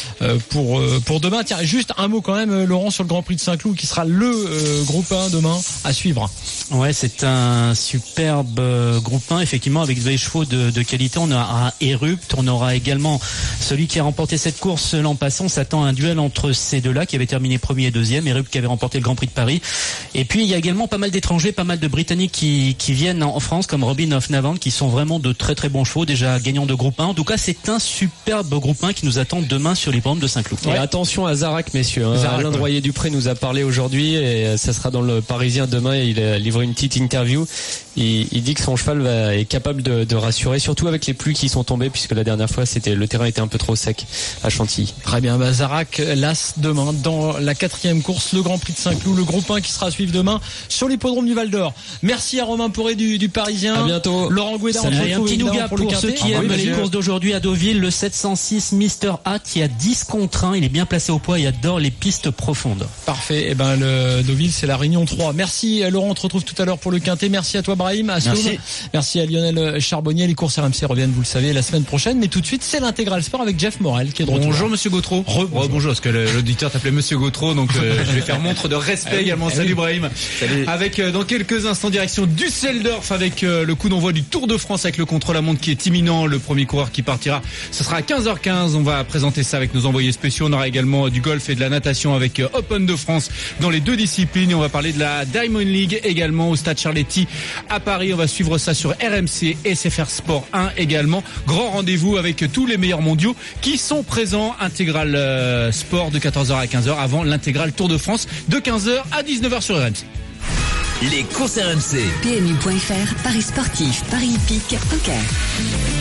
demain. Tiens, juste un mot quand même, Laurent, sur le Grand Prix de Saint-Cloud, qui sera le groupe 1 demain à suivre. Ouais, c'est un superbe groupe 1, effectivement, avec des chevaux de qualité. On aura Erupt, on aura également celui qui a remporté cette course l'an passé. On s'attend à un duel entre ces deux-là, qui avaient terminé premier et deuxième. Erupt qui avait remporté le Grand Prix de Paris. Et puis il y a également pas mal d'étrangers, pas mal de Britanniques qui viennent viennent en France comme Robin of Navant qui sont vraiment de très très bons chevaux, déjà gagnants de groupe 1. En tout cas, c'est un superbe groupe 1 qui nous attend demain sur l'hippodrome de Saint-Cloud. Et attention à Zarak, messieurs. Alain Droyer-Dupré nous a parlé aujourd'hui et ça sera dans le Parisien demain et il a livré une petite interview. Il dit que son cheval est capable de rassurer, surtout avec les pluies qui sont tombées, puisque la dernière fois le terrain était un peu trop sec à Chantilly. Très bien, Zarak, l'As demain dans la 4e course, le Grand Prix de Saint-Cloud, le groupe 1 qui sera à suivre demain sur l'hippodrome du Val d'Or. Merci à Romain Pourret du Parisien. À bientôt. Laurent Gouédard, un petit nougat pour ceux qui aiment les courses d'aujourd'hui à Deauville, le 706 Mr. Hat qui a 10 contre 1, il est bien placé au poids, il adore les pistes profondes. Parfait, le Deauville c'est la Réunion 3. Merci Laurent, on te retrouve tout à l'heure pour le Quintet. Merci à toi Brahim, à Soum. Merci à Lionel Charbonnier. Les courses RMC reviennent, vous le savez, la semaine prochaine. Mais tout de suite, c'est l'intégral sport avec Jeff Morel qui est de retour. Bonjour Monsieur Gautreau. Bonjour, parce que l'auditeur t'appelait Monsieur Gautreau, donc je vais faire montre de respect également. Salut Brahim. Salut. Avec dans quelques instants direction Düsseldorf avec le coup d'envoi du Tour de France avec le contre-la-montre qui est imminent. Le premier coureur qui partira, ce sera à 15h15. On va présenter ça avec nos envoyés spéciaux. On aura également du golf et de la natation avec Open de France dans les deux disciplines. Et on va parler de la Diamond League également au Stade Charletti à Paris. On va suivre ça sur RMC et SFR Sport 1 également. Grand rendez-vous avec tous les meilleurs mondiaux qui sont présents. Intégral sport de 14h à 15h avant l'intégral Tour de France de 15h à 19h sur RMC. Les courses RMC. PMU.fr, Paris sportif, Paris hippique, poker.